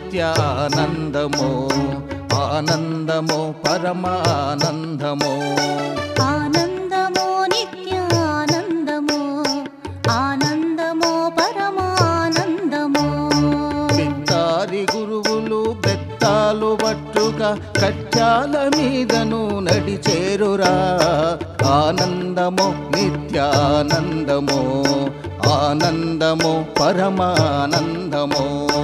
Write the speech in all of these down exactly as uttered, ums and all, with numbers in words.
నిత్యానందమో ఆనందమో పరమానందమో ఆనందమో నిత్యానందమో ఆనందమో పరమానందమో బిత్తారి గురువులు బెత్తాలు పట్టుగా కచ్చాల మీదను నడిచేరురా ఆనందమో నిత్యానందమో ఆనందమో పరమానందమో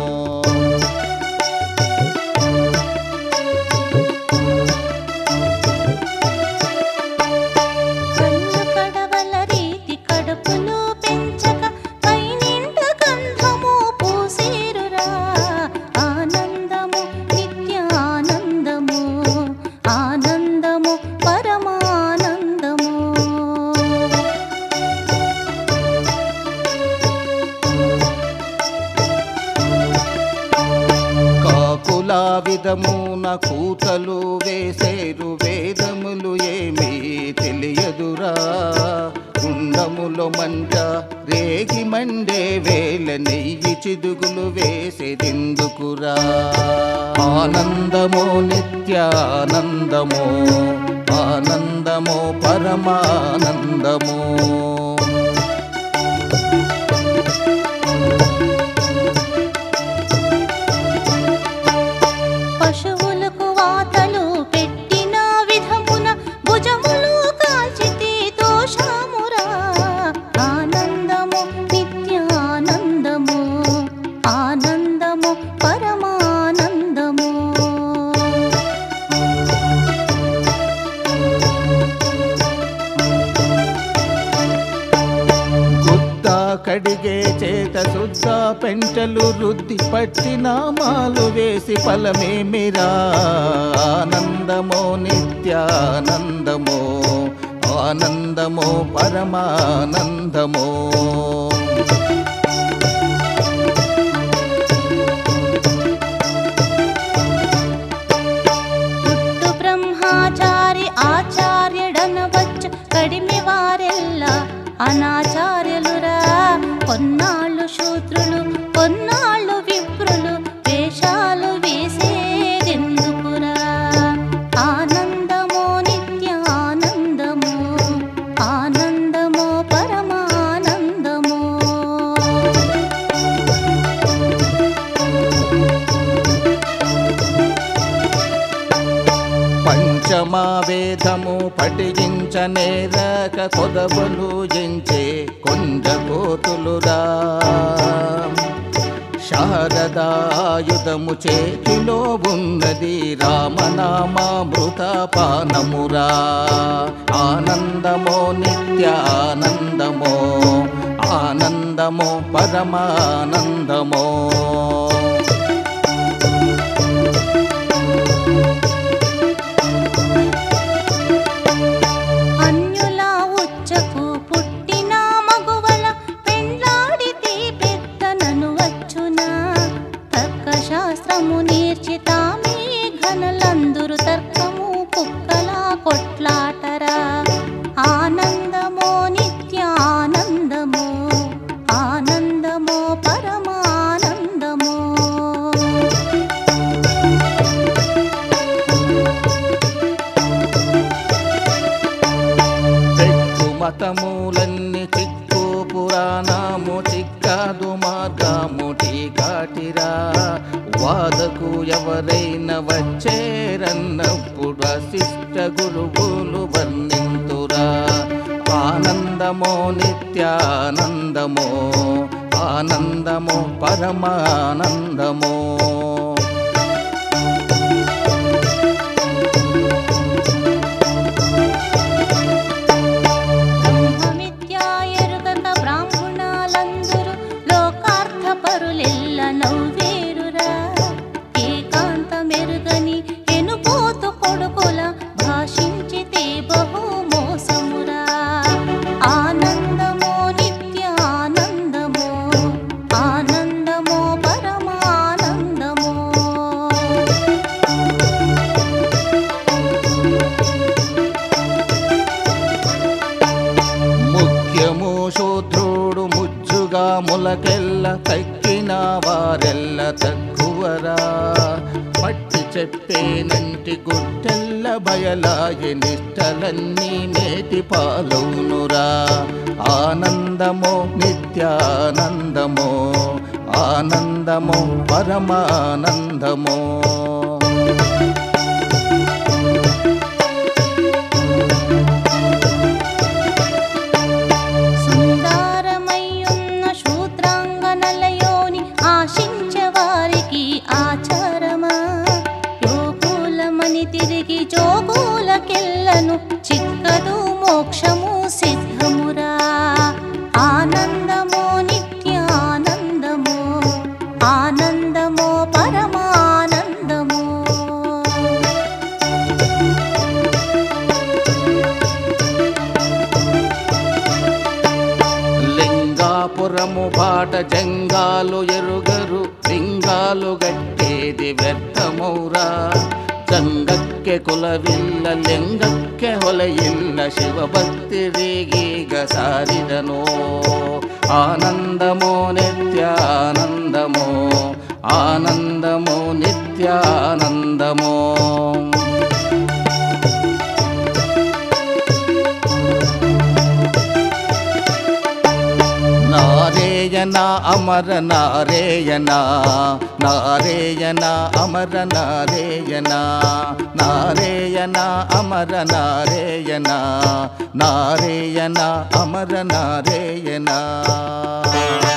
విధమున కూతలు వేసేరు వేదములు ఏమీ తెలియదురా గుండములో మంట రేగి మండే వేల నెయ్యి చిదుగులు వేసేదెందుకురా ఆనందమో నిత్యానందమో ఆనందమో పరమానందమో పశువులకు వాతలు పెట్టిన విధమున భుజములు కాల్చితే దోషమురా ఆనందము నిత్యానందము ఆనందము పరమానందము కడిగే చేత శుద్ధ పెంటలు రుద్ది పట్టి నామాలు వేసి ఫలమేమిరా ఆనందమో నిత్యానందమో ఆనందమో పరమానందమో పుట్టు బ్రహ్మాచారి ఆచార్యుడనవచ్చు కడిమి వారెల్లా అనాచార్యులురా కొన్నాళ్ళు శూద్రులు కొన్నాళ్ళు విప్రులు వేషాలు వేసేదెందుకురా ఆనందమో నిత్యానందమో ఆనందమో పరమానందమో పంచమా వేదము పఠించనేరక కొదవలు ఎంచే కొండ కోతులురా శారదాయుధము చేతిలో ఉన్నది రామనామామృత పానమురా ఆనందమో నిత్యానందమో ఆనందమో పరమానందమో శాస్త్రము నేర్చితామే ఘనలందురు తర్కము కుక్కలా కొట్లాటరా ఆనందమో నిత్యానందమో ఆనందమో పరమానందమో చిక్కు మతములన్నీ చిక్కు పురాణము చిక్కాదు మార్గము టీకాటిరా వాదకు ఎవరైనా వచ్చేరన్నప్పుడు వశిష్ఠ గురువులు వర్ణింతురా ఆనందమో నిత్యానందమో ఆనందమో పరమానందమో పరులెల్ల నవ్వేరురా ఏకాంత మెరుగని ఎనుపోతు కొడుకుల భాషించితే బహు మోసమురా ఆనందమో నిత్యానందమో ఆనందమో పరమానందమో కొలువరా పట్టి చెప్పేనంటి గుట్టెల్ల బయలాయ నిష్టలన్నీ నేటి పాలవునురా ఆనందమో నిత్యానందమో ఆనందమో పరమానందమో సుందరమయ్యున్న శూద్రాంగనలయోని ఆశించే వారికి ఆచారమా యోగులమని తిరిగి జోగులకెల్లను చిక్కదు మోక్షము సిద్ధమురా ఆనందమో నిత్యానందమో ఆనందమో పరమానందమో లింగాపురము బాట జంగాలు ఎరుగరు లింగాలు గట్టేది వ్యర్థమౌరా జంగక్కె కులవిల్ల లింగక్కె ಹೊಲೆಯಿಲ್ಲ ಶಿವಭಕ್ತಿ ರೇಗೀಗ ಸಾರಿದನೋ ಆನಂದಮೋ ನಿತ್ಯಾನಂದಮೋ ಆನಂದಮೋ ನಿತ್ಯಾನಂದಮೋ ನಾರೇಯನ ಅಮರ ನಾರೇಯನ ನಾರೇಯನ ಅಮರ ನಾರೇಯನ ನಾರೇಯನ ಅಮರ ನಾರೇಯನ ನಾರೇಯನ ಅಮರ ನಾರೇಯನ